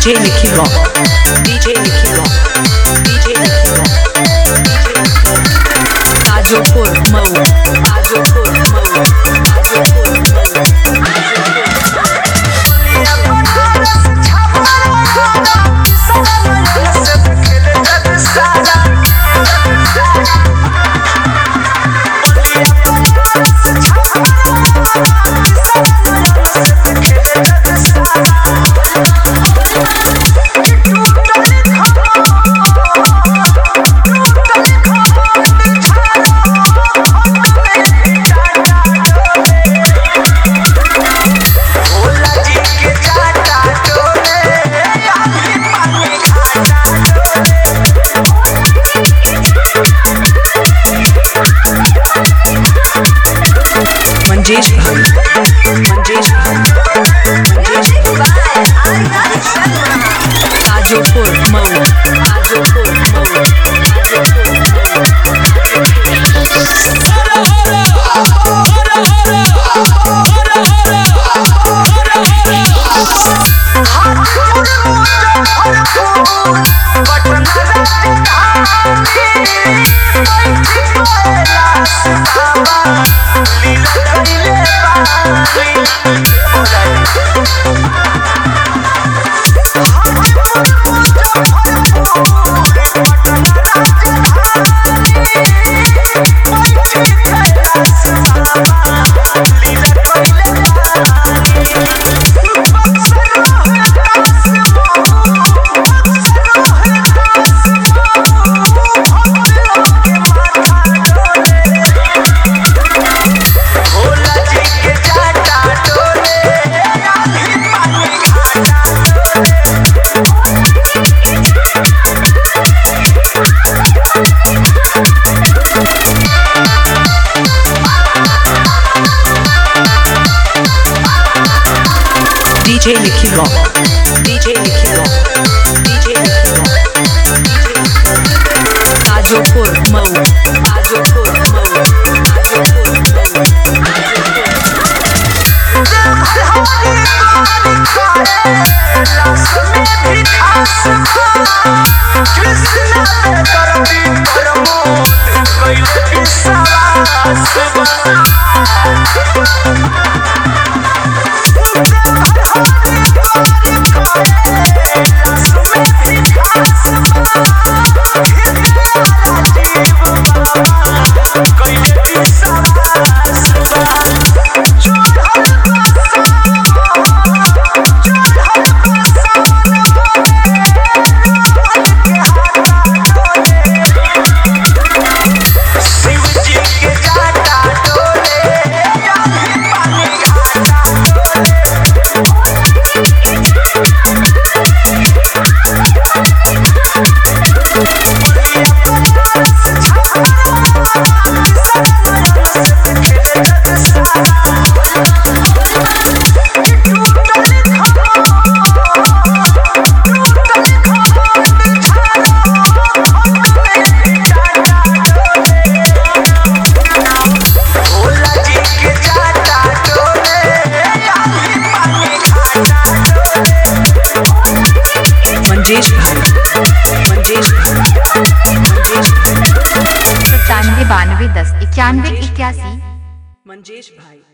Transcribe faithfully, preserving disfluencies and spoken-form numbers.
DJ Nikhil rock, DJ Nikhil rock, DJ Nikhil rock, Tajopur Mau, Tajopur Mau, Tajopur Manjesh भाई, मंजेश भाई, Tajopur Mau, Tajopur Mau, DJ Nikhil rock, DJ Nikhil rock, DJ Nikhil rock, Tajopur Mau, Tajopur Mau, Tajopur Manjesh भाई, मंजेश भाई, मंजेश भाई, सत्तानवे बानवे दस इक्यानवे इक्यासी। मंजेश भाई।